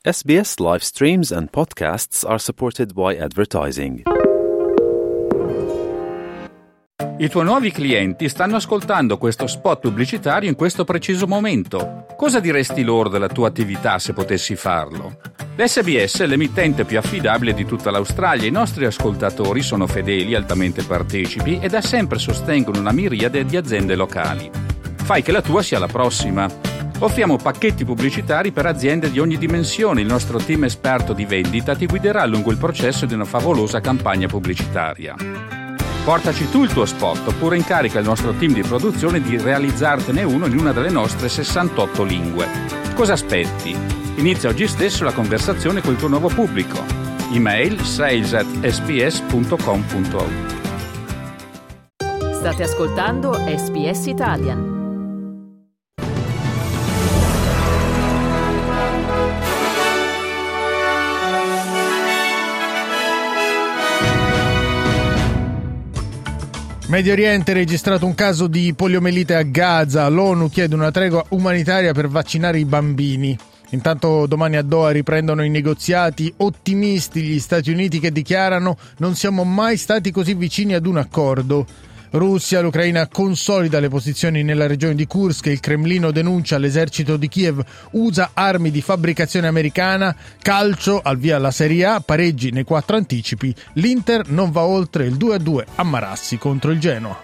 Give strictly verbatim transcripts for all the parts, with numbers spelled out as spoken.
S B S live streams and podcasts are supported by advertising. I tuoi nuovi clienti stanno ascoltando questo spot pubblicitario in questo preciso momento. Cosa diresti loro della tua attività se potessi farlo? L'S B S è l'emittente più affidabile di tutta l'Australia. I nostri ascoltatori sono fedeli, altamente partecipi e da sempre sostengono una miriade di aziende locali. Fai che la tua sia la prossima. Offriamo pacchetti pubblicitari per aziende di ogni dimensione. Il nostro team esperto di vendita ti guiderà lungo il processo di una favolosa campagna pubblicitaria. Portaci tu il tuo spot oppure incarica il nostro team di produzione di realizzartene uno in una delle nostre sessantotto lingue. Cosa aspetti? Inizia oggi stesso la conversazione col tuo nuovo pubblico. Email sales at s b s punto com punto a u. State ascoltando S B S Italian. Medio Oriente ha registrato un caso di poliomelite a Gaza. L'ONU chiede una tregua umanitaria per vaccinare i bambini. Intanto domani a Doha riprendono i negoziati. Ottimisti gli Stati Uniti che dichiarano: non siamo mai stati così vicini ad un accordo. Russia, l'Ucraina consolida le posizioni nella regione di Kursk. Il Cremlino denuncia l'esercito di Kiev usa armi di fabbricazione americana. Calcio, al via la Serie A, pareggi nei quattro anticipi. L'Inter non va oltre il due a due a Marassi contro il Genoa.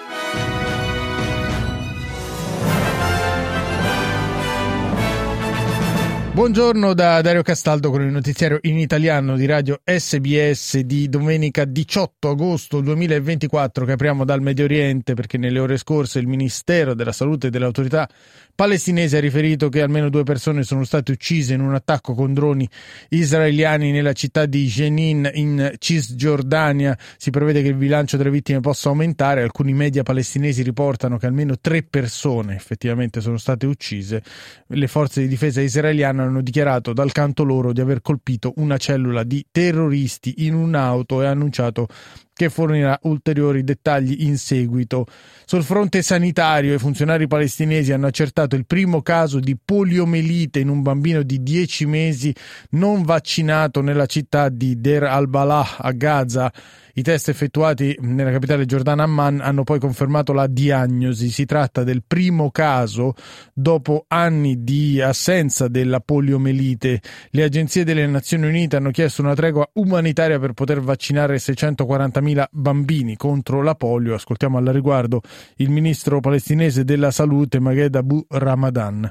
Buongiorno da Dario Castaldo con il notiziario in italiano di Radio S B S di domenica diciotto agosto duemilaventiquattro, che apriamo dal Medio Oriente perché nelle ore scorse il Ministero della Salute e delle autorità palestinesi ha riferito che almeno due persone sono state uccise in un attacco con droni israeliani nella città di Jenin in Cisgiordania. Si prevede che il bilancio delle vittime possa aumentare. Alcuni media palestinesi riportano che almeno tre persone effettivamente sono state uccise. Le forze di difesa israeliane hanno dichiarato dal canto loro di aver colpito una cellula di terroristi in un'auto e ha annunciato che fornirà ulteriori dettagli in seguito. Sul fronte sanitario, i funzionari palestinesi hanno accertato il primo caso di poliomelite in un bambino di dieci mesi non vaccinato nella città di Deir al-Balah a Gaza. I test effettuati nella capitale giordana Amman hanno poi confermato la diagnosi. Si tratta del primo caso dopo anni di assenza della poliomelite. Le agenzie delle Nazioni Unite hanno chiesto una tregua umanitaria per poter vaccinare seicentoquarantamila bambini contro la polio. Ascoltiamo al riguardo il ministro palestinese della salute Maged Abu Ramadan.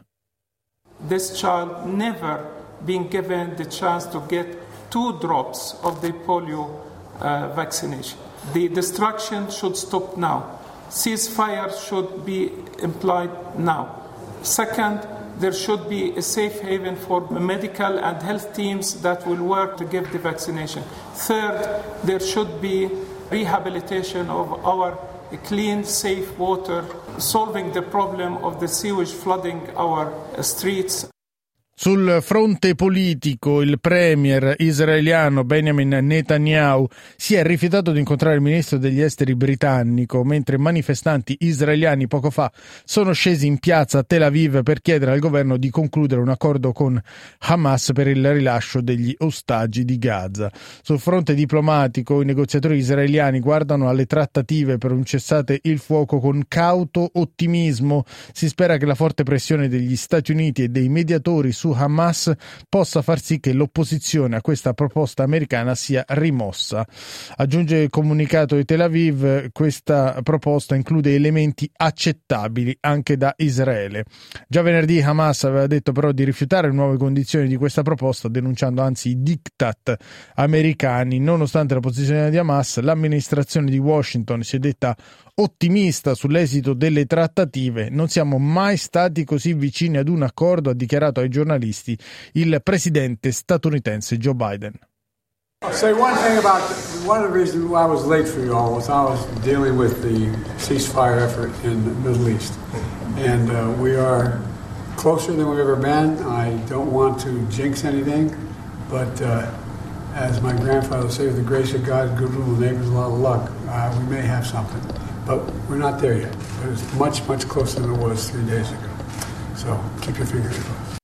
This child never been given the chance to get two drops of the polio Uh, vaccination. The destruction should stop now. Ceasefire should be implied now. Second, there should be a safe haven for medical and health teams that will work to give the vaccination. Third, there should be rehabilitation of our clean, safe water, solving the problem of the sewage flooding our streets. Sul fronte politico, il premier israeliano Benjamin Netanyahu si è rifiutato di incontrare il ministro degli esteri britannico, mentre manifestanti israeliani poco fa sono scesi in piazza a Tel Aviv per chiedere al governo di concludere un accordo con Hamas per il rilascio degli ostaggi di Gaza. Sul fronte diplomatico, i negoziatori israeliani guardano alle trattative per un cessate il fuoco con cauto ottimismo. Si spera che la forte pressione degli Stati Uniti e dei mediatori su Hamas possa far sì che l'opposizione a questa proposta americana sia rimossa. Aggiunge il comunicato di Tel Aviv, questa proposta include elementi accettabili anche da Israele. Già venerdì Hamas aveva detto però di rifiutare nuove condizioni di questa proposta, denunciando anzi i diktat americani. Nonostante la posizione di Hamas, l'amministrazione di Washington si è detta ottimista sull'esito delle trattative. Non siamo mai stati così vicini ad un accordo, ha dichiarato ai giornalisti il presidente statunitense Joe Biden. I'll say one thing about one of the reasons why I was late for you all was I was dealing with the ceasefire effort in the Middle East, and uh, we are closer than we've ever been. I don't want to jinx anything, but uh, as my grandfather would say, with the grace of God, good little neighbors, a lot of luck. Uh, we may have something. But we're not there yet. But it's much, much closer than it was three days ago. So keep your fingers crossed.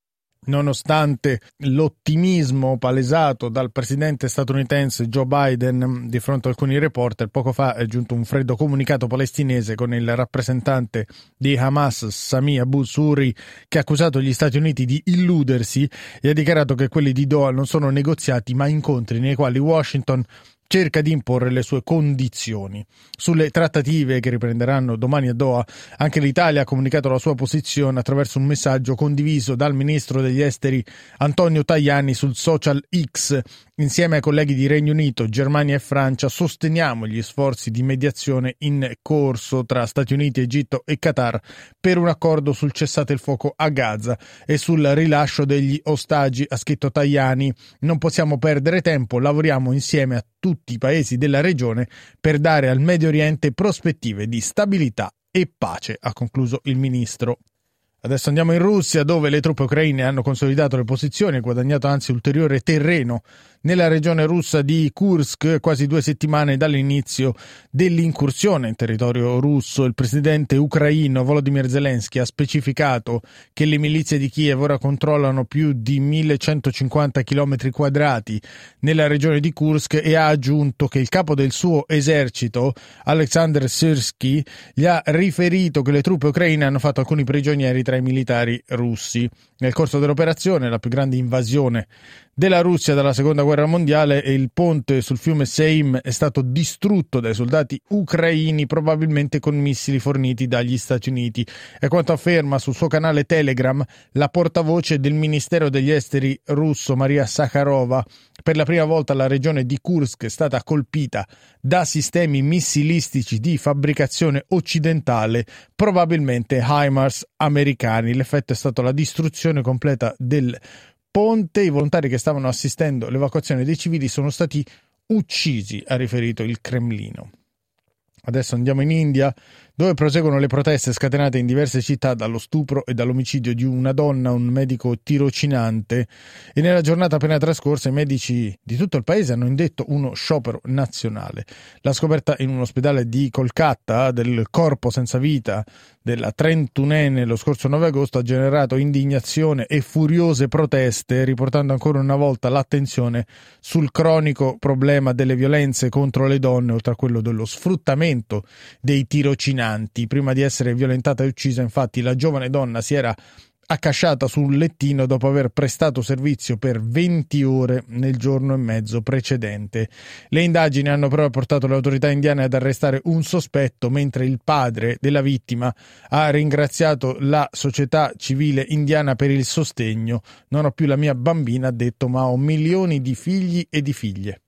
Nonostante l'ottimismo palesato dal presidente statunitense Joe Biden di fronte a alcuni reporter, poco fa è giunto un freddo comunicato palestinese con il rappresentante di Hamas, Sami Abu Suri, che ha accusato gli Stati Uniti di illudersi e ha dichiarato che quelli di Doha non sono negoziati ma incontri nei quali Washington cerca di imporre le sue condizioni. Sulle trattative che riprenderanno domani a Doha, anche l'Italia ha comunicato la sua posizione attraverso un messaggio condiviso dal ministro degli esteri Antonio Tajani sul social X. Insieme ai colleghi di Regno Unito, Germania e Francia sosteniamo gli sforzi di mediazione in corso tra Stati Uniti, Egitto e Qatar per un accordo sul cessate il fuoco a Gaza e sul rilascio degli ostaggi, ha scritto Tajani. Non possiamo perdere tempo, lavoriamo insieme a tutti i paesi della regione per dare al Medio Oriente prospettive di stabilità e pace, ha concluso il ministro. Adesso andiamo in Russia, dove le truppe ucraine hanno consolidato le posizioni e guadagnato anzi ulteriore terreno nella regione russa di Kursk, quasi due settimane dall'inizio dell'incursione in territorio russo. Il presidente ucraino Volodymyr Zelensky ha specificato che le milizie di Kiev ora controllano più di millecentocinquanta chilometri quadrati nella regione di Kursk e ha aggiunto che il capo del suo esercito, Alexander Syrsky, gli ha riferito che le truppe ucraine hanno fatto alcuni prigionieri tra i militari russi. Nel corso dell'operazione, la più grande invasione della Russia dalla seconda guerra mondiale, e il ponte sul fiume Seim è stato distrutto dai soldati ucraini, probabilmente con missili forniti dagli Stati Uniti. È quanto afferma sul suo canale Telegram la portavoce del Ministero degli Esteri russo, Maria Sakharova. Per la prima volta la regione di Kursk è stata colpita da sistemi missilistici di fabbricazione occidentale, probabilmente HIMARS americani. L'effetto è stato la distruzione completa del ponte. I volontari che stavano assistendo all'evacuazione dei civili sono stati uccisi, ha riferito il Cremlino. Adesso andiamo in India, dove proseguono le proteste scatenate in diverse città dallo stupro e dall'omicidio di una donna, un medico tirocinante, e nella giornata appena trascorsa i medici di tutto il paese hanno indetto uno sciopero nazionale. La scoperta in un ospedale di Kolkata del corpo senza vita della trentunenne lo scorso nove agosto ha generato indignazione e furiose proteste, riportando ancora una volta l'attenzione sul cronico problema delle violenze contro le donne, oltre a quello dello sfruttamento dei tirocinanti. Prima di essere violentata e uccisa, infatti, la giovane donna si era accasciata sul lettino dopo aver prestato servizio per venti ore nel giorno e mezzo precedente. Le indagini hanno però portato le autorità indiane ad arrestare un sospetto, mentre il padre della vittima ha ringraziato la società civile indiana per il sostegno. Non ho più la mia bambina, ha detto, ma ho milioni di figli e di figlie.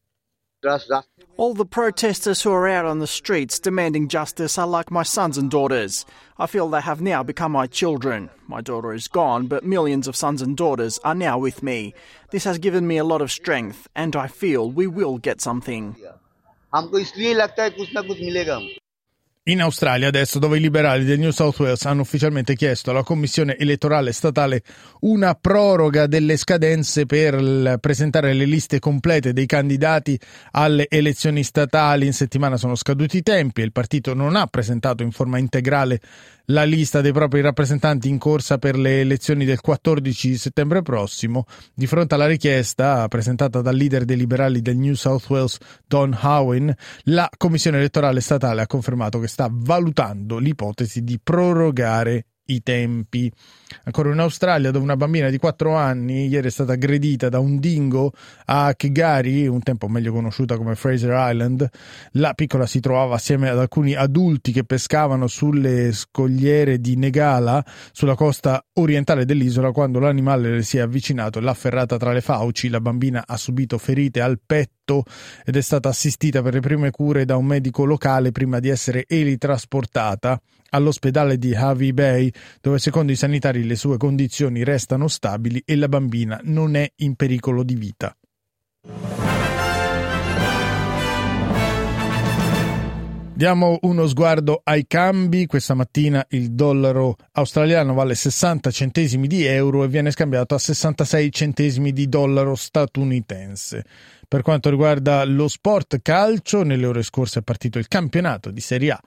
All the protesters who are out on the streets demanding justice are like my sons and daughters. I feel they have now become my children. My daughter is gone, but millions of sons and daughters are now with me. This has given me a lot of strength, and I feel we will get something. In Australia adesso, dove i liberali del New South Wales hanno ufficialmente chiesto alla Commissione elettorale statale una proroga delle scadenze per presentare le liste complete dei candidati alle elezioni statali. In settimana sono scaduti i tempi e il partito non ha presentato in forma integrale la lista dei propri rappresentanti in corsa per le elezioni del quattordici settembre prossimo. Di fronte alla richiesta presentata dal leader dei liberali del New South Wales, Don Howen, la Commissione elettorale statale ha confermato che sta valutando l'ipotesi di prorogare i tempi. Ancora in Australia, dove una bambina di quattro anni ieri è stata aggredita da un dingo a K'gari, un tempo meglio conosciuta come Fraser Island. La piccola si trovava assieme ad alcuni adulti che pescavano sulle scogliere di Negala, sulla costa orientale dell'isola, quando l'animale le si è avvicinato e l'ha afferrata tra le fauci. La bambina ha subito ferite al petto ed è stata assistita per le prime cure da un medico locale prima di essere elitrasportata all'ospedale di Hervey Bay, dove secondo i sanitari le sue condizioni restano stabili e la bambina non è in pericolo di vita. Diamo uno sguardo ai cambi. Questa mattina il dollaro australiano vale sessanta centesimi di euro e viene scambiato a sessantasei centesimi di dollaro statunitense. Per quanto riguarda lo sport calcio, nelle ore scorse è partito il campionato di Serie A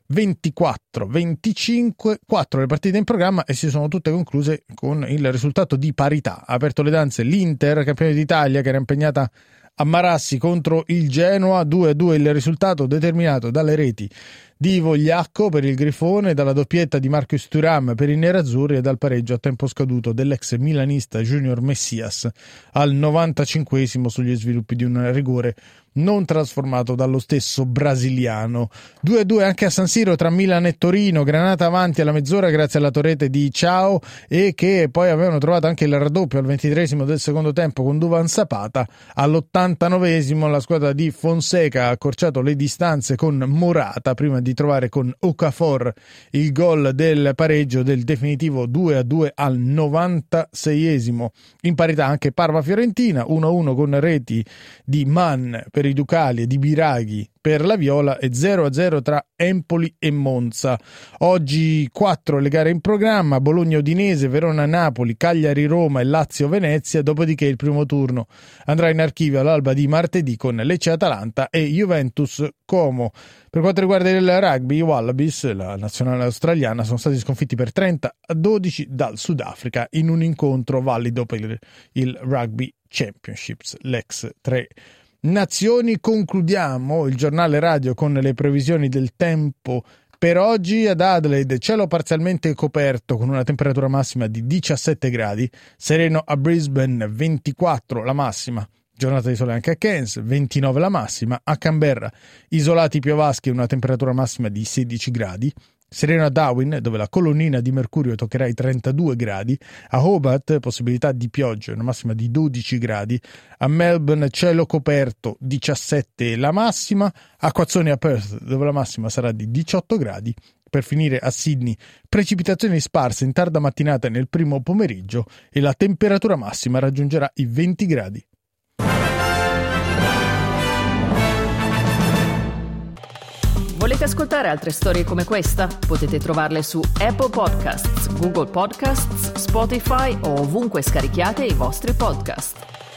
ventiquattro venticinque, quattro le partite in programma e si sono tutte concluse con il risultato di parità. Ha aperto le danze l'Inter, campione d'Italia, che era impegnata a Marassi contro il Genoa, due a due il risultato, determinato dalle reti di Vogliacco per il Grifone, dalla doppietta di Marcus Thuram per i nerazzurri e dal pareggio a tempo scaduto dell'ex milanista Junior Messias al novantacinquesimo sugli sviluppi di un rigore non trasformato dallo stesso brasiliano. due a due anche a San Siro tra Milan e Torino, Granata avanti alla mezz'ora grazie alla torrete di Ciao, e che poi avevano trovato anche il raddoppio al ventitreesimo del secondo tempo con Duvan Zapata. All'ottantanovesimo la squadra di Fonseca ha accorciato le distanze con Morata prima di trovare con Okafor il gol del pareggio del definitivo due a due al novantaseiesimo. In parità anche Parma Fiorentina uno a uno con reti di Mann per i Ducali e di Biraghi per la Viola e zero a zero tra Empoli e Monza. Oggi quattro le gare in programma: Bologna-Udinese, Verona-Napoli, Cagliari-Roma e Lazio-Venezia. Dopodiché il primo turno andrà in archivio all'alba di martedì con Lecce-Atalanta e Juventus-Como. Per quanto riguarda il rugby, i Wallabies, la nazionale australiana, sono stati sconfitti per trenta a dodici dal Sudafrica in un incontro valido per il Rugby Championships, l'ex tre Nazioni. Concludiamo il giornale radio con le previsioni del tempo per oggi. Ad Adelaide cielo parzialmente coperto con una temperatura massima di diciassette gradi, sereno a Brisbane ventiquattro la massima, giornata di sole anche a Cairns, ventinove la massima, a Canberra isolati piovaschi, una temperatura massima di sedici gradi, sereno a Darwin dove la colonnina di mercurio toccherà i trentadue gradi, a Hobart possibilità di pioggia, una massima di dodici gradi, a Melbourne cielo coperto diciassette la massima, acquazzoni a Perth dove la massima sarà di diciotto gradi, per finire a Sydney precipitazioni sparse in tarda mattinata e nel primo pomeriggio e la temperatura massima raggiungerà i venti gradi. Volete ascoltare altre storie come questa? Potete trovarle su Apple Podcasts, Google Podcasts, Spotify o ovunque scarichiate i vostri podcast.